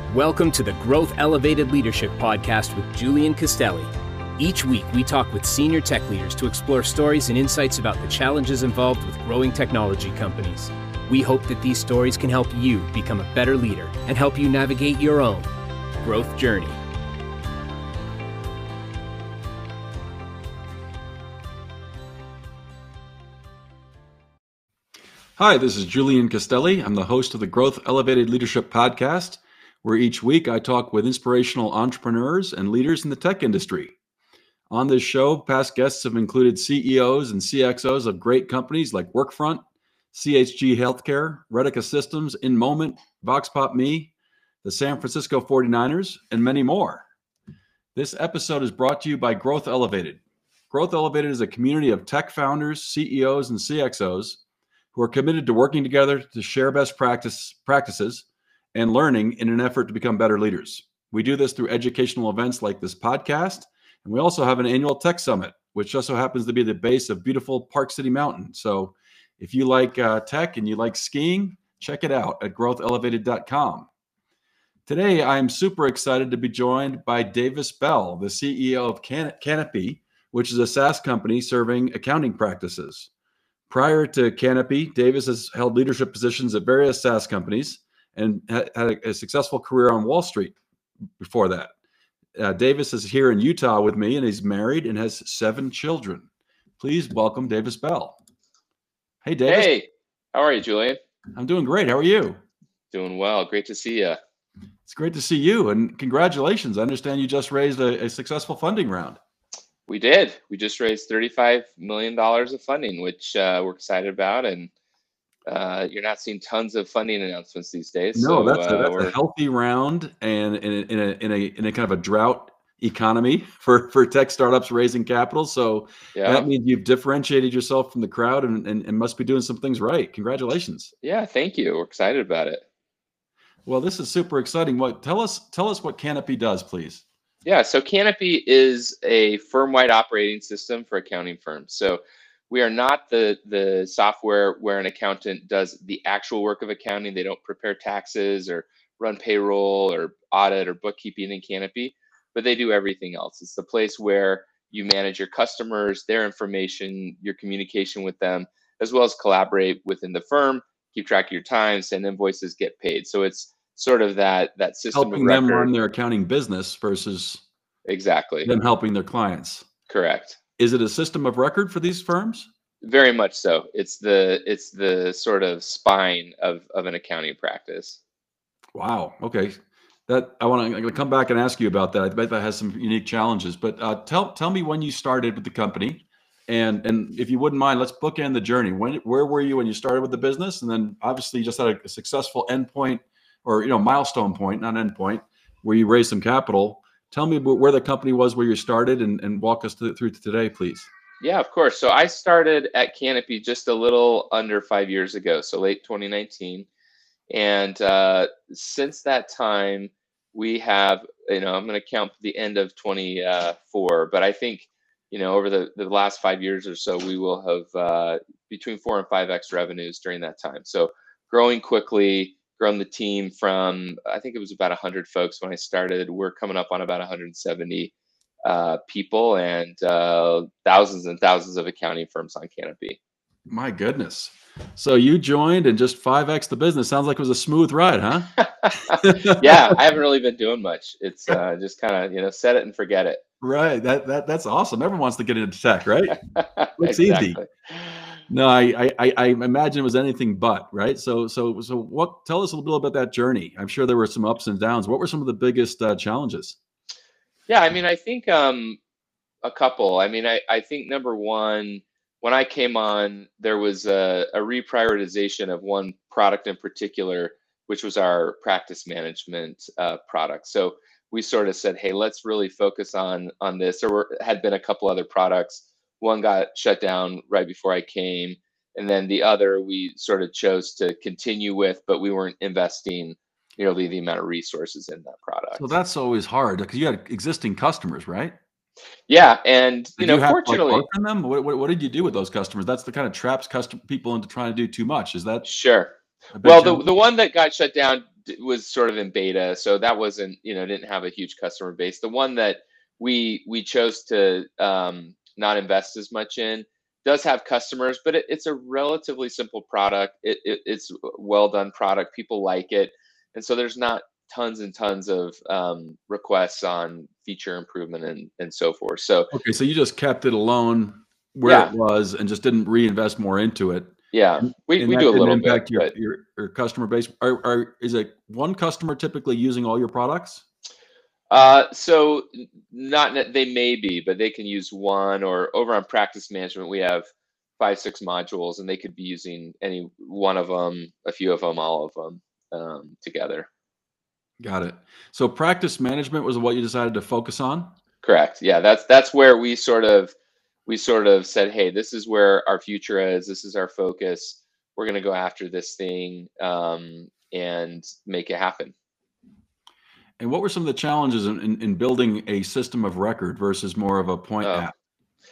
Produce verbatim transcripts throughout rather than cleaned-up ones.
Welcome to the Growth Elevated Leadership Podcast with Julian Castelli. Each week, we talk with senior tech leaders to explore stories and insights about the challenges involved with growing technology companies. We hope that these stories can help you become a better leader and help you navigate your own growth journey. Hi, this is Julian Castelli. I'm the host of the Growth Elevated Leadership Podcast, where each week I talk with inspirational entrepreneurs and leaders in the tech industry. On this show, past guests have included C E Os and C X Os of great companies like Workfront, C H G Healthcare, Redica Systems, InMoment, VoxPopMe, the San Francisco forty-niners, and many more. This episode is brought to you by Growth Elevated. Growth Elevated is a community of tech founders, C E Os, and C X Os who are committed to working together to share best practice practices and learning in an effort to become better leaders. We do this through educational events like this podcast, and we also have an annual tech summit, which just so happens to be the base of beautiful Park City Mountain. So if you like uh, tech and you like skiing, check it out at growth elevated dot com. Today, I am super excited to be joined by Davis Bell, the C E O of Can- Canopy, which is a SaaS company serving accounting practices. Prior to Canopy, Davis has held leadership positions at various SaaS companies and had a successful career on Wall Street before that. Uh, Davis is here in Utah with me, and he's married and has seven children. Please welcome Davis Bell. Hey, Davis. Hey, how are you, Julian? I'm doing great. How are you? Doing well. Great to see you. It's great to see you, and congratulations. I understand you just raised a, a successful funding round. We did. We just raised thirty-five million dollars of funding, which uh, we're excited about. And uh, you're not seeing tons of funding announcements these days. No, so, that's, a, uh, that's a healthy round, and in a, in a in a in a kind of a drought economy for for tech startups raising capital. So yeah. That means you've differentiated yourself from the crowd and, and and must be doing some things right. Congratulations. Yeah, thank you. We're excited about it. Well, this is super exciting. What tell us tell us what Canopy does, please. Yeah, so Canopy is a firm-wide operating system for accounting firms. So we are not the the software where an accountant does the actual work of accounting. They don't prepare taxes or run payroll or audit or bookkeeping in Canopy, but they do everything else. It's the place where you manage your customers, their information, your communication with them, as well as collaborate within the firm, keep track of your time, send invoices, get paid. So it's sort of that that system helping of record. them run their accounting business versus exactly them helping their clients. Correct. Is it a system of record for these firms? Very much so. It's the it's the sort of spine of of an accounting practice. Wow. Okay. That I want to come back and ask you about that. I bet that has some unique challenges. But uh, tell tell me when you started with the company, and and if you wouldn't mind, let's bookend the journey. When where were you when you started with the business, and then obviously you just had a, a successful endpoint, or you know milestone point, not endpoint, where you raised some capital. Tell me where the company was, where you started, and, and walk us through, through to today, please. Yeah, of course. So I started at Canopy just a little under five years ago, so late twenty nineteen. And uh, since that time, we have, you know, I'm going to count the end of twenty-four, but I think, you know, over the, the last five years or so, we will have uh, between four and five X revenues during that time. So growing quickly. Grown the team from, I think it was about one hundred folks when I started. We're coming up on about one hundred seventy uh, people and uh, thousands and thousands of accounting firms on Canopy. My goodness. So you joined and just five X the business. Sounds like it was a smooth ride, huh? Yeah, I haven't really been doing much. It's uh, just kind of, you know, set it and forget it. Right. That that That's awesome. Everyone wants to get into tech, right? It's exactly. easy. No, I, I I imagine it was anything but, right? So so so what? Tell us a little bit about that journey. I'm sure there were some ups and downs. What were some of the biggest uh, challenges? Yeah, I mean, I think um, a couple. I mean, I, I think number one, when I came on, there was a, a reprioritization of one product in particular, which was our practice management uh, product. So we sort of said, hey, let's really focus on on this. There were had been a couple other products. One got shut down right before I came, and then the other we sort of chose to continue with, but we weren't investing nearly the amount of resources in that product. So that's always hard because you had existing customers, right? Yeah, and you Did know, you have, fortunately, like, work on them. What, what what did you do with those customers? That's the kind of traps custom people into trying to do too much. Is that sure? a big Well, the challenge? the one that got shut down was sort of in beta, so that wasn't, you know, didn't have a huge customer base. The one that we we chose to um, not invest as much in does have customers, but it, it's a relatively simple product. It, it it's a well done product. People like it, and so there's not tons and tons of um, requests on feature improvement and and so forth. So okay, so you just kept it alone where yeah, it was and just didn't reinvest more into it. yeah, we And we that do a didn't little bit, impact your, but your your customer base. Are, are is it one customer typically using all your products? uh, so n- not ne- they may be, but they can use one. Or over on practice management, we have five six modules, and they could be using any one of them, a few of them, all of them um, together. Got it. So practice management was what you decided to focus on? Correct. Yeah, that's that's where we sort of we sort of said, hey, this is where our future is. This is our focus. We're going to go after this thing um, and make it happen. And what were some of the challenges in, in, in building a system of record versus more of a point Oh, app?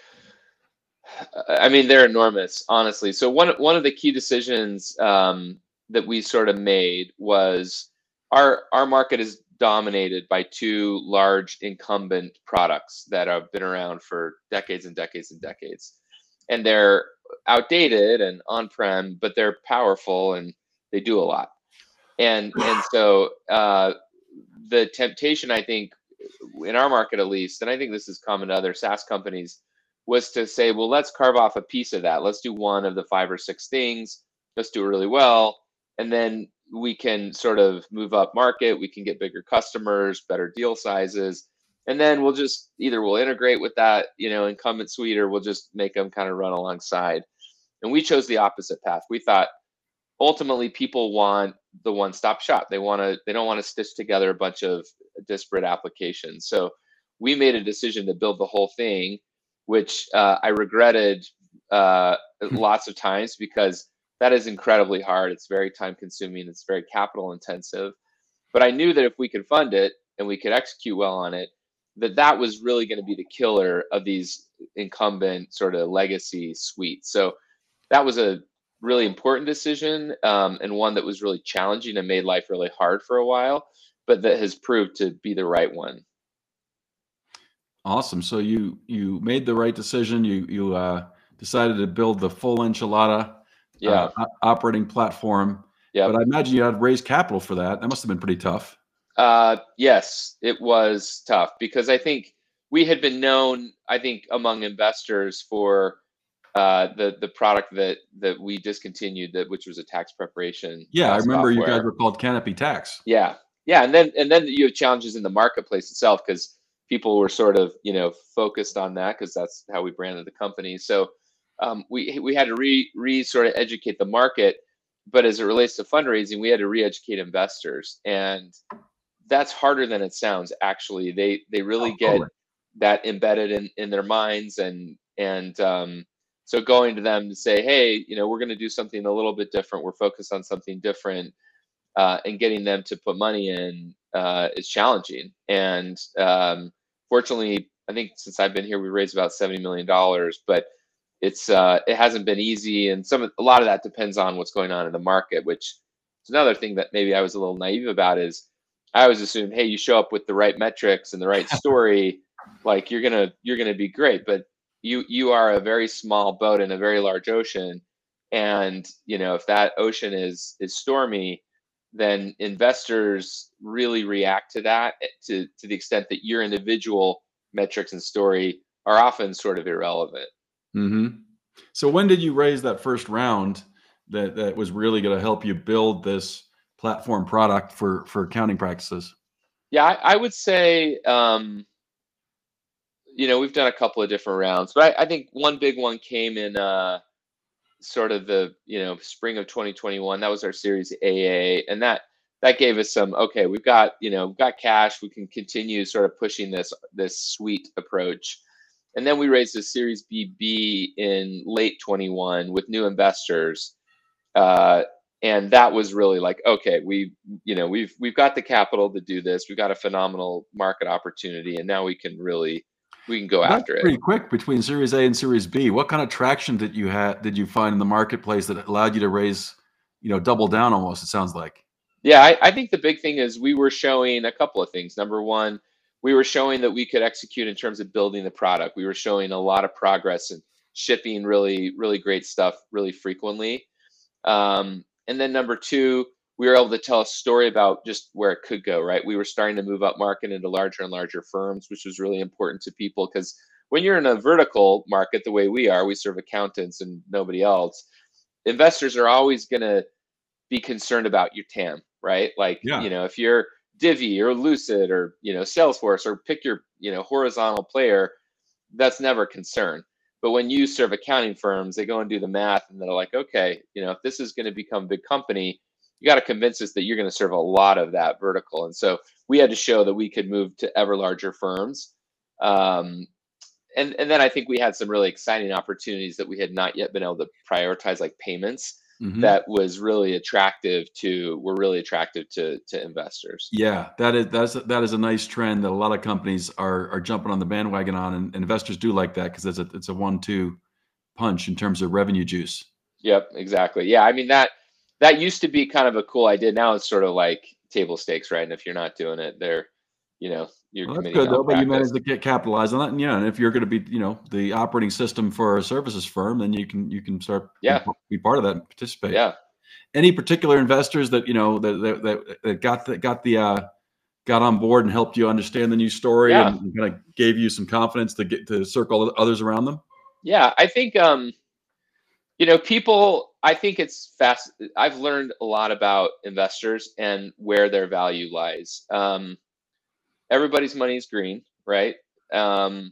I mean, they're enormous, honestly. So one one of the key decisions um, that we sort of made was our our market is dominated by two large incumbent products that have been around for decades and decades and decades, and they're outdated and on-prem, but they're powerful and they do a lot. And and so uh, the temptation, I think, in our market at least, and I think this is common to other SaaS companies, was to say, well, let's carve off a piece of that. Let's do one of the five or six things. Let's do it really well. And then we can sort of move up market. We can get bigger customers, better deal sizes. And then we'll just either we'll integrate with that, you know, incumbent suite, or we'll just make them kind of run alongside. And we chose the opposite path. We thought ultimately people want the one-stop shop. They want to, they don't want to stitch together a bunch of disparate applications. So we made a decision to build the whole thing, which uh, I regretted uh, lots of times, because that is incredibly hard. It's very time consuming. It's very capital intensive. But I knew that if we could fund it and we could execute well on it, that that was really going to be the killer of these incumbent sort of legacy suites. So that was a really important decision, um, and one that was really challenging and made life really hard for a while, but that has proved to be the right one. Awesome. So you you made the right decision. You you uh, decided to build the full enchilada Yeah. uh, operating platform. Yeah. But I imagine you had to raise capital for that. That must have been pretty tough. Uh, yes, it was tough, because I think we had been known, I think, among investors for uh, the the product that that we discontinued, that which was a tax preparation Yeah, I uh, remember you guys software. were called Canopy Tax. Yeah, yeah, and then and then you have challenges in the marketplace itself, because people were sort of, you know, focused on that, because that's how we branded the company. So um, we we had to re re sort of educate the market, but as it relates to fundraising, we had to re-educate investors, and that's harder than it sounds. Actually, they they really Oh, get totally. that embedded in in their minds, and and um, so going to them to say, hey, you know, we're going to do something a little bit different. We're focused on something different, uh, and getting them to put money in uh, is challenging. And um, fortunately, I think since I've been here, we raised about seventy million dollars, but it's uh, it hasn't been easy, and some a lot of that depends on what's going on in the market, which is another thing that maybe I was a little naive about. Is I always assumed, hey, you show up with the right metrics and the right story, like you're gonna you're gonna be great. But you you are a very small boat in a very large ocean, and you know if that ocean is is stormy, then investors really react to that, to to the extent that your individual metrics and story are often sort of irrelevant. hmm So when did you raise that first round that that was really going to help you build this platform product for for accounting practices? Yeah, I, I would say, um, you know, we've done a couple of different rounds, but I, I think one big one came in uh, sort of the, you know, spring of twenty twenty-one. That was our Series A A, and that that gave us some, okay, we've got, you know, we've got cash, we can continue sort of pushing this this suite approach. And then we raised a Series B B in late twenty-one with new investors. Uh, and that was really like, okay, we, you know, we've we've got the capital to do this. We've got a phenomenal market opportunity, and now we can really we can go Well, that's after it. pretty quick between Series A and Series B. What kind of traction did you have? Did you find in the marketplace that allowed you to raise, you know, double down almost? It sounds like. Yeah, I, I think the big thing is we were showing a couple of things. Number one, we were showing that we could execute in terms of building the product. We were showing a lot of progress and shipping really, really great stuff really frequently. Um, and then number two, we were able to tell a story about just where it could go, right? We were starting to move up market into larger and larger firms, which was really important to people because when you're in a vertical market the way we are, we serve accountants and nobody else, investors are always going to be concerned about your T A M, right? Like, Yeah. you know, if you're Divvy or Lucid or, you know, Salesforce or pick your, you know, horizontal player, that's never a concern. But when you serve accounting firms, they go and do the math and they're like, okay, you know, if this is going to become a big company, you got to convince us that you're going to serve a lot of that vertical. And so we had to show that we could move to ever larger firms. Um, and, and then I think we had some really exciting opportunities that we had not yet been able to prioritize, like payments. Mm-hmm. That was really attractive to, were really attractive to, to investors. Yeah, that is, that's, that is a nice trend that a lot of companies are, are jumping on the bandwagon on, and, and investors do like that because it's a, it's a one, two punch in terms of revenue juice. Yep, exactly. Yeah. I mean, that, that used to be kind of a cool idea. Now it's sort of like table stakes, right? And if you're not doing it, they're, you know, you're well, committing that's good though, but you malpractice. managed to get capitalized on that. And yeah, and if you're going to be, you know, the operating system for a services firm, then you can, you can start yeah. be, be part of that and participate. Yeah. Any particular investors that, you know, that, that, that got the, got the, uh, got on board and helped you understand the new story yeah. and kind of gave you some confidence to get to circle others around them? Yeah, I think, um, you know, people, I think it's fast. I've learned a lot about investors and where their value lies. Um, everybody's money is green, right? Um,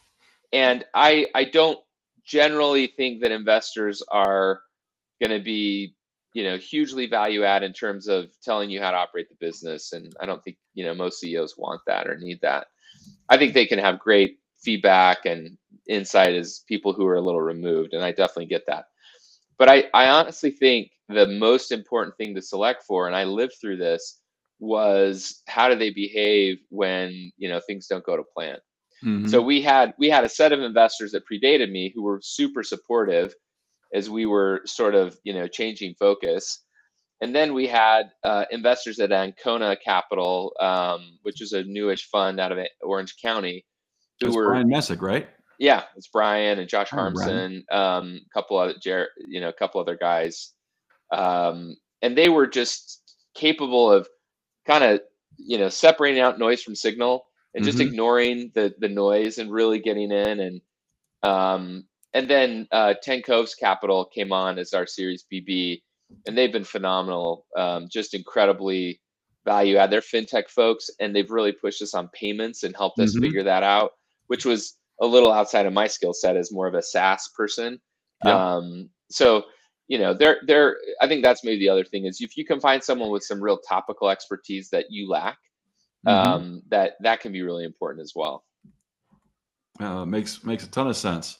and I, I don't generally think that investors are going to be, you know, hugely value add in terms of telling you how to operate the business. And I don't think, you know, most C E Os want that or need that. I think they can have great feedback and insight as people who are a little removed. And I definitely get that. But I, I honestly think the most important thing to select for, and I lived through this, was how do they behave when, you know, things don't go to plan. Mm-hmm. So we had we had a set of investors that predated me who were super supportive as we were sort of, you know, changing focus. And then we had uh, investors at Ancona Capital, um, which is a newish fund out of Orange County. Who That's were Brian Messick, right? Yeah, it's Brian and Josh Harmson, a um, couple other, Jer- you know, a couple other guys, um, and they were just capable of kind of, you know, separating out noise from signal and just mm-hmm. ignoring the the noise and really getting in. And um, and then uh, Ten Coves Capital came on as our Series B B, and they've been phenomenal, um, just incredibly value add. They're fintech folks, and they've really pushed us on payments and helped us mm-hmm. figure that out, which was a little outside of my skill set as more of a SaaS person. Yeah. Um, so, you know, they're, they're, I think that's maybe the other thing is if you can find someone with some real topical expertise that you lack, mm-hmm. um, that, that can be really important as well. Uh, makes, makes a ton of sense.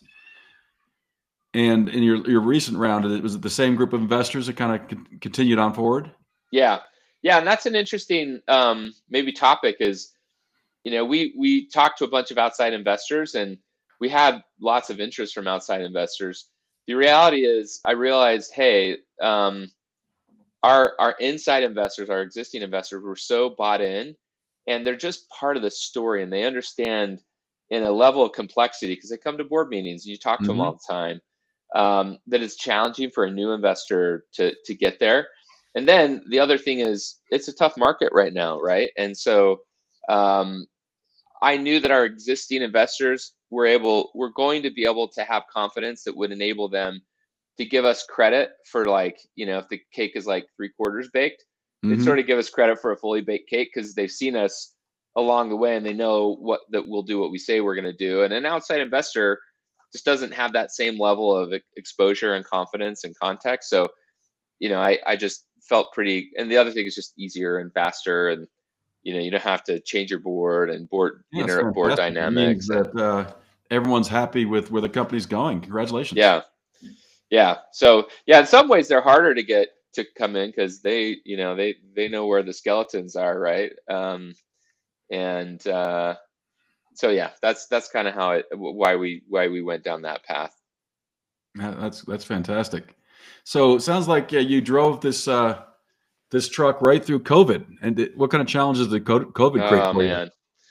And in your, your recent round, was it the same group of investors that kind of con- continued on forward? Yeah. Yeah. And that's an interesting, um, maybe topic is, you know, we we talked to a bunch of outside investors and we had lots of interest from outside investors. The reality is I realized, hey, um, our our inside investors, our existing investors were so bought in and they're just part of the story and they understand in a level of complexity because they come to board meetings and you talk to mm-hmm. them all the time, um, that it's challenging for a new investor to to get there. And then the other thing is it's a tough market right now, right? And so um, I knew that our existing investors were able, were going to be able to have confidence that would enable them to give us credit for, like, you know, if the cake is like three quarters baked, mm-hmm. they'd sort of give us credit for a fully baked cake because they've seen us along the way and they know what that we'll do what we say we're going to do. And an outside investor just doesn't have that same level of exposure and confidence and context. So, you know, I, I just felt pretty, and the other thing is just easier and faster and, you know, you don't have to change your board and board, yeah, you know, board dynamics. That uh, everyone's happy with where the company's going. Congratulations. Yeah, yeah. So yeah, in some ways they're harder to get to come in because they, you know, they they know where the skeletons are, right? Um, and uh, so yeah, that's that's kind of how it why we why we went down that path. That's that's fantastic. So it sounds like yeah, you drove this. Uh, this truck right through COVID. And it, what kind of challenges did COVID create Oh for you? man.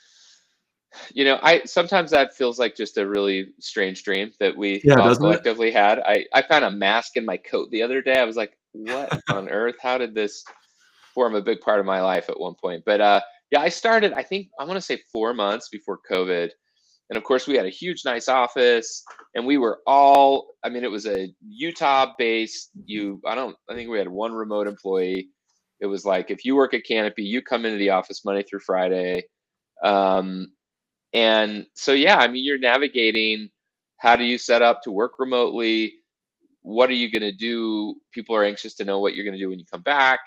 You know, I sometimes that feels like just a really strange dream that we Yeah, all doesn't it? collectively had. I, I found a mask in my coat the other day. I was like, what on earth? How did this form a big part of my life at one point? But uh, yeah, I started, I think, I want to say four months before COVID. And of course, we had a huge, nice office, and we were all, I mean, it was a Utah based, you, I don't, I think we had one remote employee. It was like, if you work at Canopy, you come into the office Monday through Friday. Um, And so, yeah, I mean, you're navigating, how do you set up to work remotely? What are you going to do? People are anxious to know what you're going to do when you come back.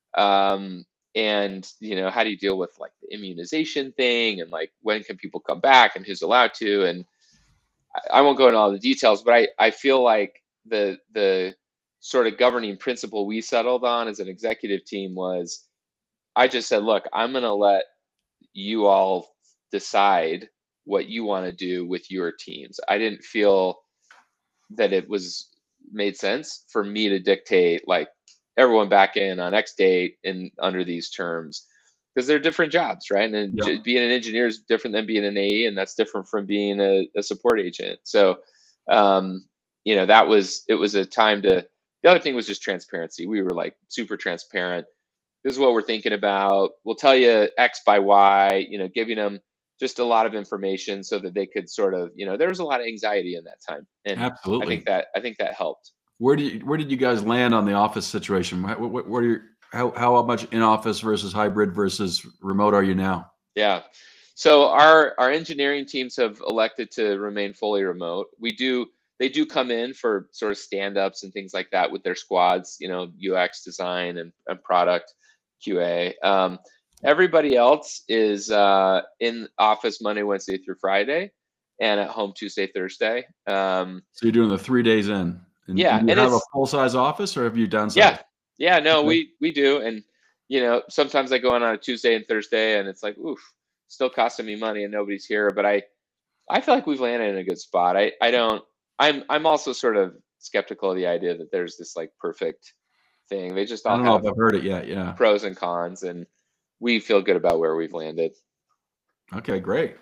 Um, and, you know, how do you deal with like the immunization thing, and like, when can people come back and who's allowed to? And I, I won't go into all the details, but I, I feel like the, the sort of governing principle we settled on as an executive team was, I just said, look, I'm going to let you all decide what you want to do with your teams. I didn't feel that it was made sense for me to dictate like everyone back in on X date and under these terms, because they're different jobs, right? And Yep. being an engineer is different than being an A E, and that's different from being a, a support agent. So, um, you know, that was, it was a time to, the other thing was just transparency. We were like super transparent. This is what we're thinking about. We'll tell you X by Y, you know, giving them just a lot of information so that they could sort of, you know, there was a lot of anxiety in that time. And I think Absolutely. that, I think that helped. Where do you, where did you guys land on the office situation? What, what, what are your, how, how much in office versus hybrid versus remote are you now? Yeah. So our, our engineering teams have elected to remain fully remote. We do, they do come in for sort of stand-ups and things like that with their squads, you know, U X design and, and product Q A. Um, everybody else is uh, in office Monday, Wednesday through Friday, and at home Tuesday, Thursday. Um, So you're doing the three days in. And, yeah, and do you and have a it's full size office, or have you downsized? yeah, yeah. No, Okay. we we do, and you know, sometimes I go in on a Tuesday and Thursday, and it's like, oof, still costing me money, and nobody's here. But I I feel like we've landed in a good spot. I I don't. I'm I'm also sort of skeptical of the idea that there's this like perfect thing. They just I all don't know have if I've heard it yet. Yeah. pros and cons, and we feel good about where we've landed. Okay, great.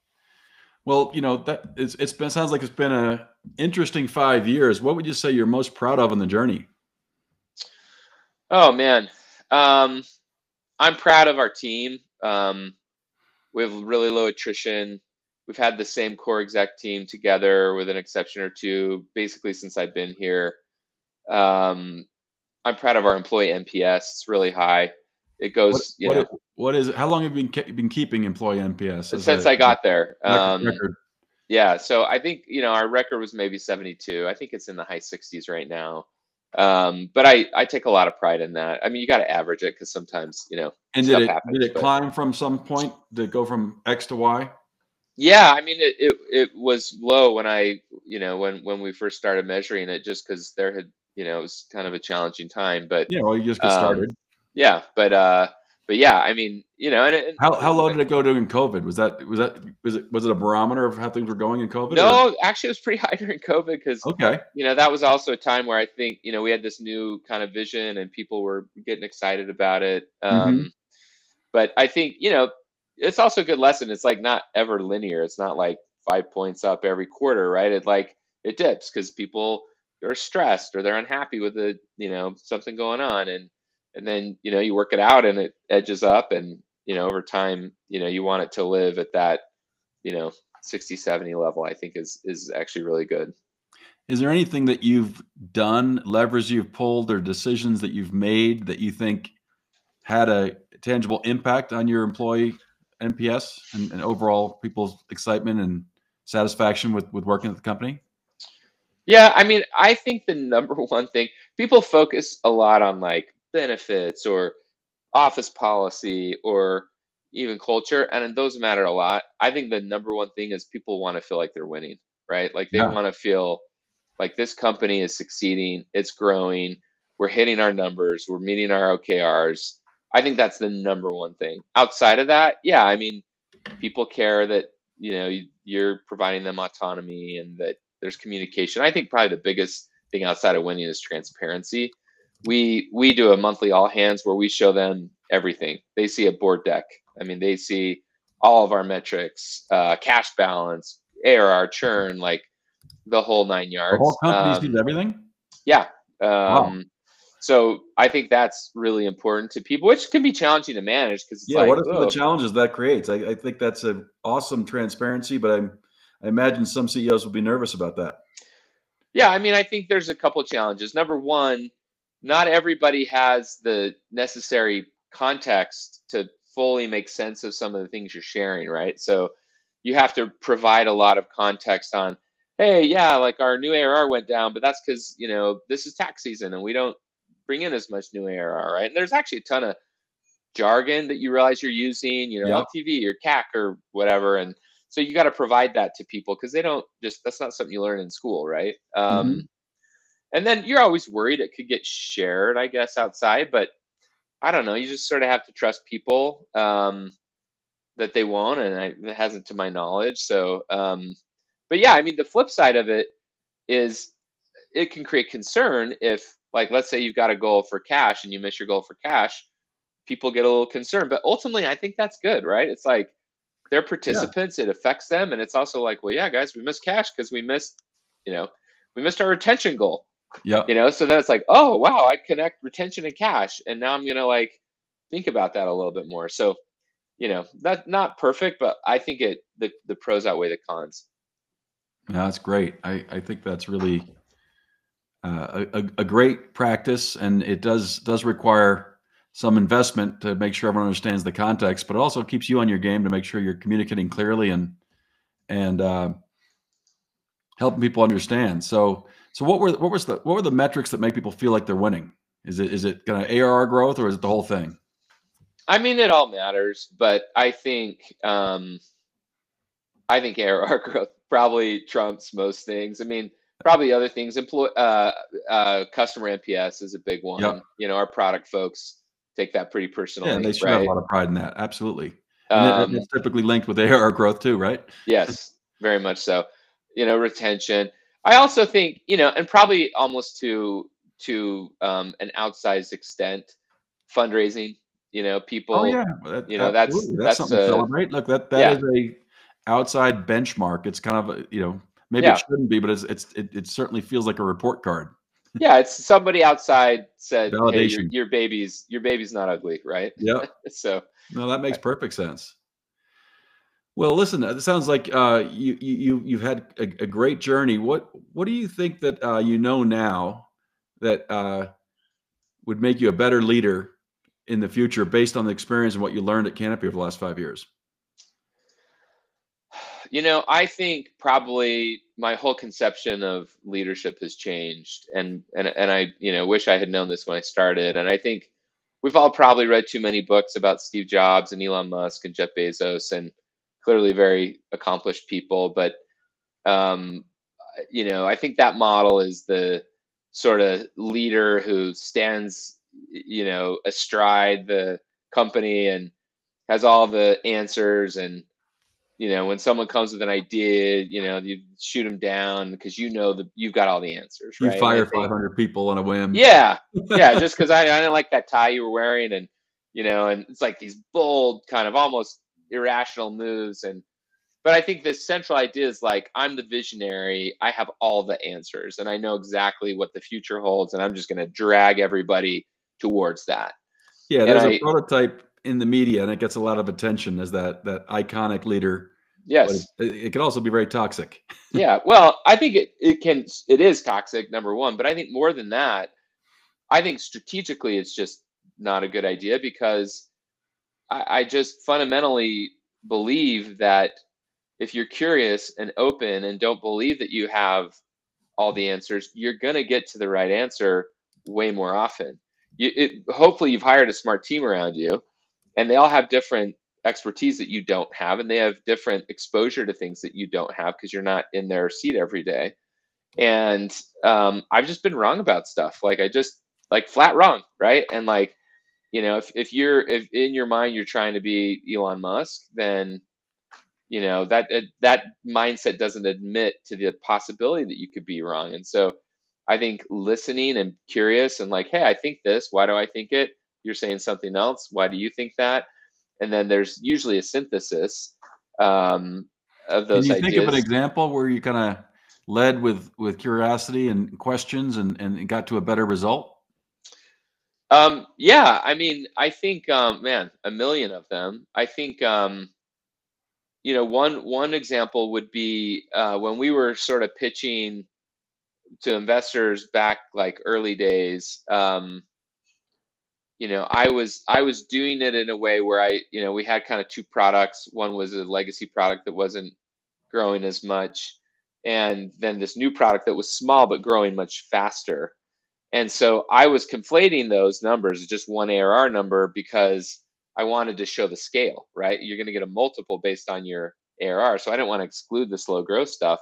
Well, you know, that it's, it's been, sounds like it's been a interesting five years. What would you say you're most proud of on the journey? Oh man, um, I'm proud of our team. Um, we have really low attrition. We've had the same core exec team together with an exception or two, basically since I've been here. Um, I'm proud of our employee N P S. It's really high. It What, goes, you what, know, is- what is it? How long have you been, ke- been keeping employee N P S as since a I got there. record? Um, record? yeah, so I think, you know, our record was maybe seventy-two. I think it's in the high sixties right now. Um, but I, I take a lot of pride in that. I mean, you got to average it because sometimes, you know, And did stuff it happens. did it But climb from some point? Did it go from X to Y? yeah, I mean, it, it it was low when I, you know, when when we first started measuring it, just because there had, you know, it was kind of a challenging time. But Yeah, well, you just get um, started. yeah, but uh, but yeah, I mean, you know, and, and How how low did it go during COVID? Was that was that was it was it a barometer of how things were going in COVID? Or? no, actually, it was pretty high during COVID because Okay. you know that was also a time where I think you know we had this new kind of vision and people were getting excited about it. Mm-hmm. Um, but I think you know it's also a good lesson. It's like not ever linear. It's not like five points up every quarter, right? It like it dips because people are stressed or they're unhappy with the you know something going on, and and then you know you work it out and it edges up, and you know over time you know you want it to live at that you know sixty, seventy level. I think is is actually really good. Is there anything that you've done, levers you've pulled, or decisions that you've made that you think had a tangible impact on your employee N P S and, and overall people's excitement and satisfaction with, with working at the company? Yeah, I mean, I think the number one thing people focus a lot on like benefits or office policy or even culture, and those matter a lot. I think the number one thing is people want to feel like they're winning, right? Like they Yeah. want to feel like this company is succeeding, it's growing, we're hitting our numbers, we're meeting our O K Rs. I think that's the number one thing. Outside of that, yeah, I mean, people care that you know you, you're providing them autonomy and that there's communication. I think probably the biggest thing outside of winning is transparency. we we do a monthly all hands where we show them everything. They see a board deck. I mean, they see all of our metrics, uh, cash balance, A R R, churn, like the whole nine The whole yards. company sees Um, everything? yeah. Wow. Um, so I think that's really important to people, which can be challenging to manage because it's Yeah, like, what are some of oh, the challenges that creates? I, I think that's an awesome transparency, but I'm I imagine some C E Os will be nervous about that. yeah, I mean, I think there's a couple challenges. Number one, not everybody has the necessary context to fully make sense of some of the things you're sharing, right? So you have to provide a lot of context on, hey, yeah, like our new A R R went down, but that's because, you know, this is tax season and we don't bring in as much new A R R, right? And there's actually a ton of jargon that you realize you're using, you know, Yep. L T V or C A C or whatever. And so you got to provide that to people because they don't just, that's not something you learn in school, right? Um, Mhm. and then you're always worried it could get shared, I guess, outside, but I don't know. You just sort of have to trust people um, that they won't, and I, it hasn't to my knowledge. So, um, but yeah, I mean, the flip side of it is it can create concern if, like, let's say you've got a goal for cash and you miss your goal for cash, people get a little concerned. But ultimately, I think that's good, right? It's like they're Yeah. participants, it affects them, and it's also like, well, yeah, guys, we missed cash because we missed, you know, we missed our retention goal. You Yep. know, so then it's like, oh wow, I connect retention and cash, and now I'm gonna like think about that a little bit more. So, you know, that's not perfect, but I think it the the pros outweigh the cons. Yeah, that's great. I, I think that's really uh, a, a a great practice, and it does does require some investment to make sure everyone understands the context, but it also keeps you on your game to make sure you're communicating clearly and and uh, helping people understand. So so what were what was the what were the metrics that make people feel like they're winning? Is it is it kind of A R R growth, or is it the whole thing? I mean, it all matters, but I think um, I think A R R growth probably trumps most things. I mean, probably other things. Employ uh, uh, customer N P S is a big Yep. one. You know, our product folks take that pretty Yeah, and they personally, should have a right? lot of pride in that. Absolutely. And that, Um, that's typically linked with A R R growth too, right? Yes, very much so. You know, retention. I also think, you know, and probably almost to to um, an outsized extent, fundraising. You know, Oh people. yeah, well, that, You know, that's absolutely. That's that's something to a celebrate. Look, that that is yeah, a outside benchmark. It's kind of a, you know, maybe it yeah, shouldn't be, but it's it's it, it certainly feels like a report card. yeah. It's somebody outside said, "Hey, your Validation. your baby's your baby's not ugly, right?" Yep. So No, that I- makes perfect sense. Well, listen, it sounds like uh, you you you- you've had a, a great journey. What what do you think that uh, you know now that uh, would make you a better leader in the future based on the experience and what you learned at Canopy over the last five years? you know, I think probably my whole conception of leadership has changed, and and and I, you know, wish I had known this when I started. And I think we've all probably read too many books about Steve Jobs and Elon Musk and Jeff Bezos, and clearly very accomplished people. But um, you know, I think that model is the sort of leader who stands, you know, astride the company and has all the answers. And you know, when someone comes with an idea, you know, you shoot them down because you know that you've got all the answers, You right? And I fire think, five hundred people on a whim. yeah, yeah, just because I, I didn't like that tie you were wearing, and you know, and it's like these bold, kind of almost irrational moves. And but I think the central idea is like I'm the visionary, I have all the answers, and I know exactly what the future holds, and I'm just going to drag everybody towards that. Yeah, And there's a I, prototype in the media, and it gets a lot of attention as that that iconic leader, but yes, it, it can also be very toxic. yeah, well, I think it it can it is toxic, number one, but I think more than that, I think strategically it's just not a good idea because I, I just fundamentally believe that if you're curious and open and don't believe that you have all the answers, you're going to get to the right answer way more often. You, it, hopefully, you've hired a smart team around you, and they all have different expertise that you don't have, and they have different exposure to things that you don't have because you're not in their seat every day. And um, I've just been wrong about stuff. Like I just like flat wrong, right? And like you know, if if you're if in your mind you're trying to be Elon Musk, then you know that that mindset doesn't admit to the possibility that you could be wrong. And so I think listening and curious and like, hey, I think this. Why do I think it? You're saying something else. Why do you think that? And then there's usually a synthesis um, of Can those you think of an ideas. example where you kind of led with with curiosity and questions and and got to a better result? Um, yeah, I mean, I think, um, man, a million of them. I think, um, you know, one one example would be uh, when we were sort of pitching to investors back like early days. Um, you know, I was I was doing it in a way where I, you know, we had kind of two products. One was a legacy product that wasn't growing as much, and then this new product that was small but growing much faster. And so I was conflating those numbers, just one A R R number, because I wanted to show the scale, right? You're going to get a multiple based on your A R R. So I didn't want to exclude the slow growth stuff.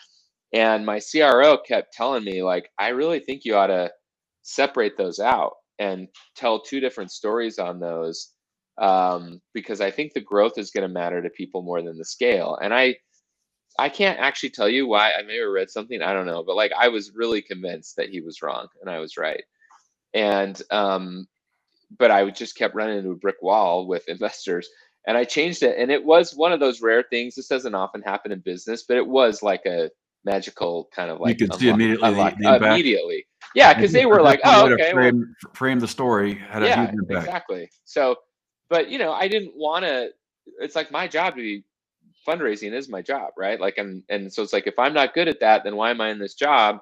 And my C R O kept telling me, like, I really think you ought to separate those out and tell two different stories on those, um, because I think the growth is going to matter to people more than the scale. And I, I can't actually tell you why. I may have read something, I don't know, but like I was really convinced that he was wrong and I was right. And um, but I would just kept running into a brick wall with investors, and I changed it. And it was one of those rare things. This doesn't often happen in business, but it was like a magical kind of You like could see unlock, immediately the, unlock the uh, impact. immediately. Yeah, because And just they a were like, different oh, way to okay, well, frame frame the story had a huge yeah, impact. exactly. So, but you know, I didn't want to. It's like my job to be fundraising is my job, right? Like, and and so it's like if I'm not good at that, then why am I in this job?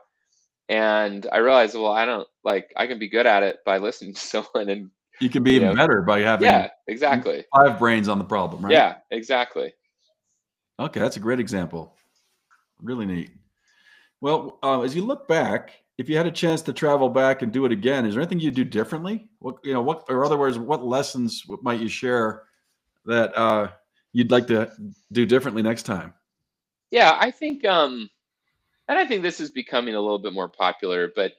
And I realized, well, I don't like I can be good at it by listening to someone, and You can be you even know, better by having yeah, exactly, five brains on the problem, right? yeah, exactly. Okay, that's a great example. Really neat. Well, uh, as you look back, if you had a chance to travel back and do it again, is there anything you'd do differently? What you know, what or other words, what lessons might you share that uh, you'd like to do differently next time? Yeah, I think, um, and I think this is becoming a little bit more popular, but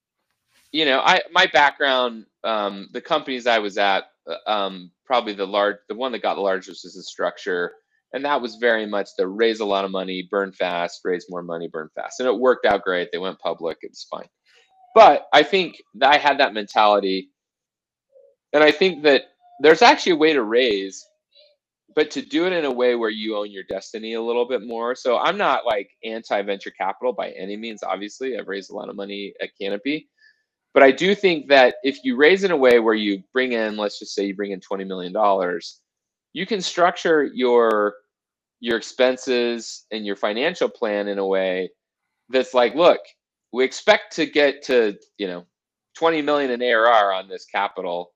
you know, I my background, um, the companies I was at, uh, um, probably the large, the one that got the largest was the structure, and that was very much to raise a lot of money, burn fast, raise more money, burn fast, and it worked out great. They went public, it was fine. But I think that I had that mentality, and I think that there's actually a way to raise, but to do it in a way where you own your destiny a little bit more. So I'm not like anti venture capital by any means. Obviously, I've raised a lot of money at Canopy. But I do think that if you raise in a way where you bring in, let's just say you bring in twenty million dollars, you can structure your your expenses and your financial plan in a way that's like, look, we expect to get to, you know, twenty million in A R R on this capital.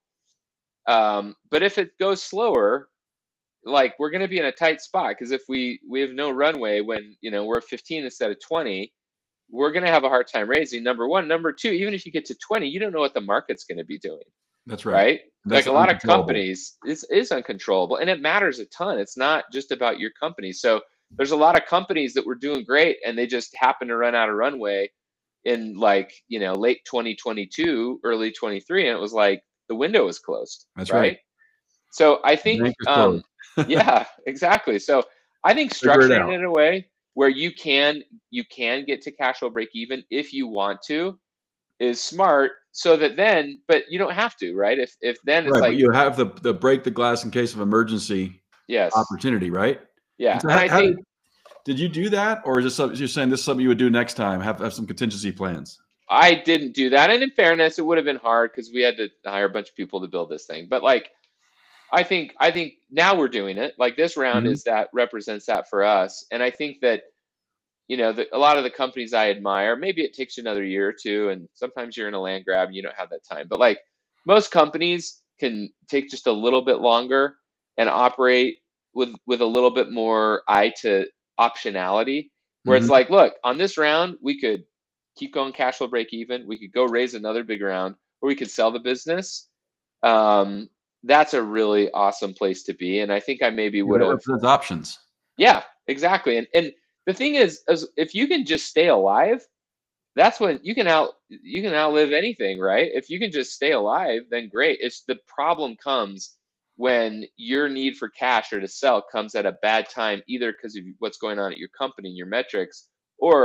Um, but if it goes slower, like we're going to be in a tight spot, because if we we have no runway when, you know, we're fifteen instead of twenty, we're going to have a hard time raising. Number one. Number two, even if you get to twenty, you don't know what the market's going to be doing, That's right. right? That's Like a lot of uncontrollable. companies, it's is uncontrollable, and it matters a ton. It's not just about your company. So there's a lot of companies that were doing great and they just happen to run out of runway in like, you know, late twenty twenty-two, early twenty-three, and it was like the window was closed, That's right. right? So I The think, bank is um, closed. yeah, exactly. So I think Figure it structuring out. it in a way where you can you can get to cash flow break even if you want to is smart. So that then, but you don't have to, right? If if then it's Right, but like, you have the the break the glass in case of emergency yes, opportunity, right? yeah, And so and how, I how did think did you do that, or is this something you're saying this is something you would do next time? Have have some contingency plans? I didn't do that. And in fairness, it would have been hard because we had to hire a bunch of people to build this thing. But like, I think I think now we're doing it. Like this round Mhm. is that represents that for us. And I think that, you know, the, a lot of the companies I admire, maybe it takes you another year or two, and sometimes you're in a land grab and you don't have that time. But like most companies can take just a little bit longer and operate with with a little bit more eye to optionality, where it's Mhm. like, look, on this round, we could keep going cash flow break even, we could go raise another big round, or we could sell the business. Um, that's a really awesome place to be. And I think I maybe Yeah, would that have, represents options. yeah, exactly. And and the thing is, is if you can just stay alive, that's when you can out you can outlive anything, right? If you can just stay alive, then great. It's the problem comes when your need for cash or to sell comes at a bad time, either because of what's going on at your company and your metrics, or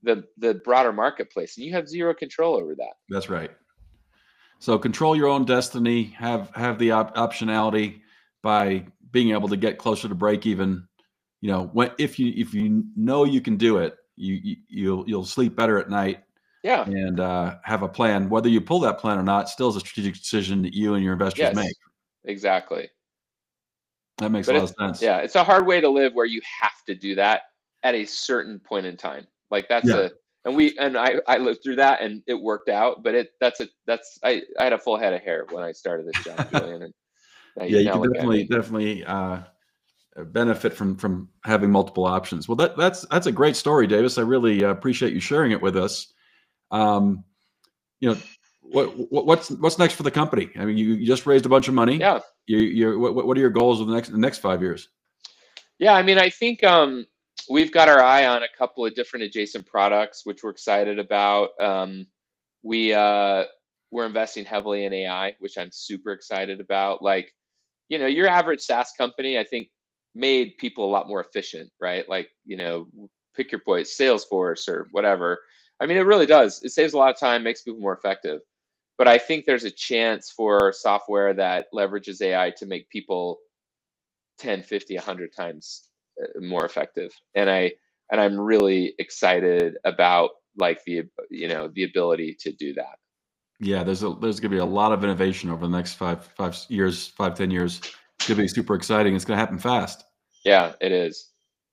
the the broader marketplace, and you have zero control over that. That's right. So control your own destiny, have have the op- optionality by being able to get closer to break even. You know, when if you if you know you can do it, you, you you'll you'll sleep better at night. Yeah. And uh, have a plan. Whether you pull that plan or not, still is a strategic decision that you and your investors Yes, make. exactly. That makes But a lot it's, of sense. yeah, it's a hard way to live where you have to do that at a certain point in time. Like that's Yeah. a and we and I I lived through that and it worked out. But it that's a that's I I had a full head of hair when I started this job, Julian. And now Yeah, you now can look at definitely me. definitely uh, benefit from from having multiple options. Well, that that's that's a great story, Davis. I really uh, appreciate you sharing it with us. Um, you know, what, what what's what's next for the company? I mean, you, you just raised a bunch of money. Yeah. You you what, what are your goals for the next the next five years? Yeah, I mean, I think um, we've got our eye on a couple of different adjacent products, which we're excited about. Um, we uh, we're investing heavily in A I, which I'm super excited about. Like, you know, your average SaaS company, I think, made people a lot more efficient, right? Like, you know, pick your point, Salesforce or whatever. I mean, it really does. It saves a lot of time, makes people more effective. But I think there's a chance for software that leverages A I to make people ten, fifty, one hundred times more effective. And I and I'm really excited about like the you know the ability to do that. Yeah, there's a there's going to be a lot of innovation over the next five five years, five ten years. It's going to be super exciting. It's going to happen fast. Yeah, it is.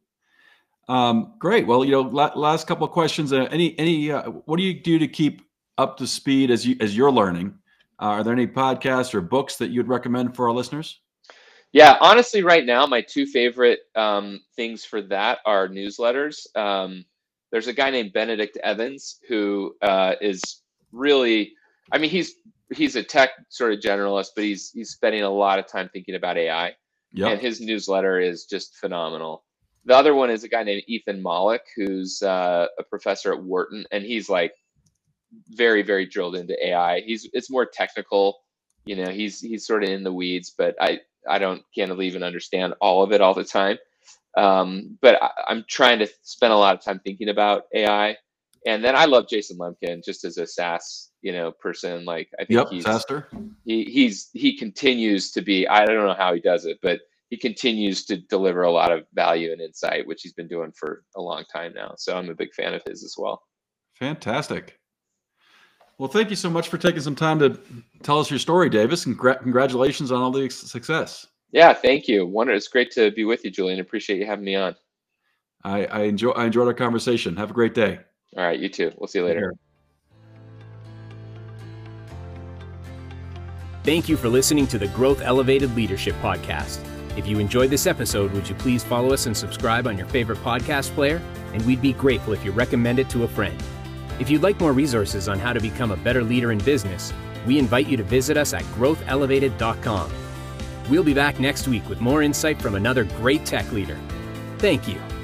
Um, great. Well, you know, la- last couple of questions. Uh, any any uh, what do you do to keep up to speed as you as you're learning? Uh, are there any podcasts or books that you'd recommend for our listeners? Yeah, honestly, right now, my two favorite um, things for that are newsletters. Um, there's a guy named Benedict Evans who uh, is really, I mean, he's he's a tech sort of generalist, but he's he's spending a lot of time thinking about A I, Yep. and his newsletter is just phenomenal. The other one is a guy named Ethan Mollick, who's uh, a professor at Wharton, and he's like very, very drilled into A I. He's it's more technical, you know. He's he's sort of in the weeds, but I I don't candidly even understand all of it all the time. Um, but I, I'm trying to spend a lot of time thinking about A I. And then I love Jason Lemkin just as a SaaS, you know, person. Like I think Yep. he's Faster. he he's he continues to be. I don't know how he does it, but he continues to deliver a lot of value and insight, which he's been doing for a long time now. So I'm a big fan of his as well. Fantastic. Well, thank you so much for taking some time to tell us your story, Davis, and congr- congratulations on all the success. Yeah, thank you. Wonder it's great to be with you, Julian. Appreciate you having me on. I, I enjoy I enjoyed our conversation. Have a great day. All right, you too. We'll see you later. Thank you for listening to the Growth Elevated Leadership Podcast. If you enjoyed this episode, would you please follow us and subscribe on your favorite podcast player? And we'd be grateful if you recommend it to a friend. If you'd like more resources on how to become a better leader in business, we invite you to visit us at growth elevated dot com. We'll be back next week with more insight from another great tech leader. Thank you.